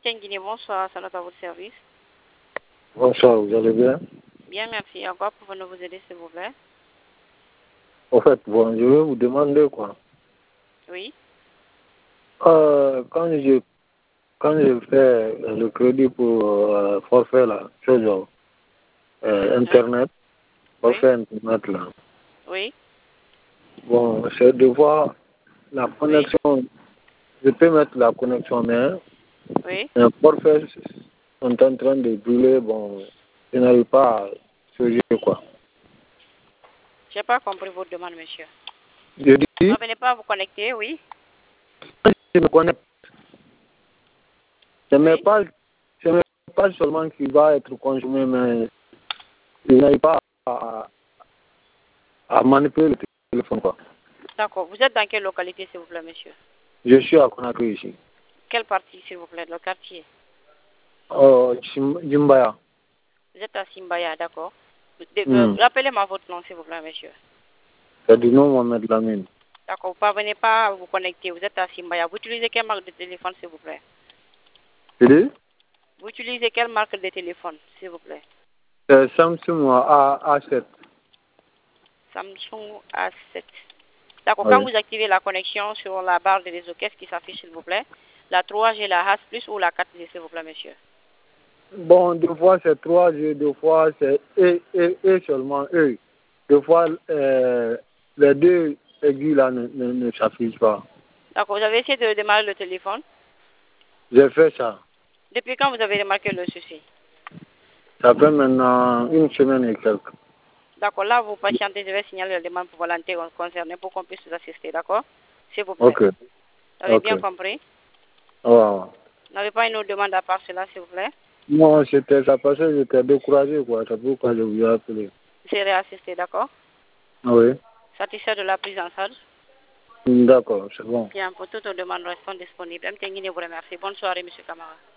Guinée, bonsoir, salut à votre service. Bonsoir, vous allez bien? Bien, merci. À quoi pouvons-nous vous aider, s'il vous plaît? En fait, bon, je vais vous demander quoi. Oui. Quand je fais le crédit pour forfait là, genre, Internet, forfait Internet là, Oui. bon, c'est de voir la connexion. Je peux mettre la connexion, mais Oui. un forfait sont en train de brûler, bon, je n'arrive pas à changer quoi. Je n'ai pas compris votre demande, monsieur. Je dis, Vous ne venez pas vous connecter, oui. je me connecte. Ce n'est Oui. pas seulement qui va être consommé, mais je n'arrive pas à manipuler le téléphone quoi. D'accord. Vous êtes dans quelle localité, s'il vous plaît, monsieur? Je suis à Conakry ici. Quelle partie, s'il vous plaît, le quartier? Jimbaya. Vous êtes à Simbaya, d'accord. Rappelez-moi votre nom, s'il vous plaît, monsieur. C'est du nom Mohamed Lamine. D'accord. Vous ne parvenez pas à vous connecter. Vous êtes à Simbaya. Vous utilisez quelle marque de téléphone, s'il vous plaît? C'est Vous utilisez quelle marque de téléphone, s'il vous plaît? Samsung A7. Samsung A7. D'accord. Oui. Quand vous activez la connexion sur la barre de réseau, qu'est-ce qui s'affiche, s'il vous plaît? La 3G, la H+, ou la 4G, s'il vous plaît, monsieur? Bon, deux fois c'est 3G, deux fois c'est E seulement, E. Deux fois, les deux aiguilles là ne s'affichent pas. D'accord. Vous avez essayé de démarrer le téléphone? J'ai fait ça. Depuis quand vous avez remarqué le souci? Ça fait maintenant une semaine et quelques. D'accord. Là, vous patientez. Je vais signaler la demande pour volontaires concernés pour qu'on puisse vous assister. D'accord? S'il vous plaît. Ok. Vous avez bien Ok. compris? Ouais. Vous n'avez pas une autre demande à part cela, s'il vous plaît? Moi, c'était ça parce que j'étais découragé, quoi. C'est pourquoi je vous ai appelé. Vous serez assisté, d'accord? Oui. Satisfait de la prise en charge? D'accord, c'est bon. Bien, pour toutes nos demandes restons disponibles. M. Tenguine vous remercie. Bonne soirée, M. Camara.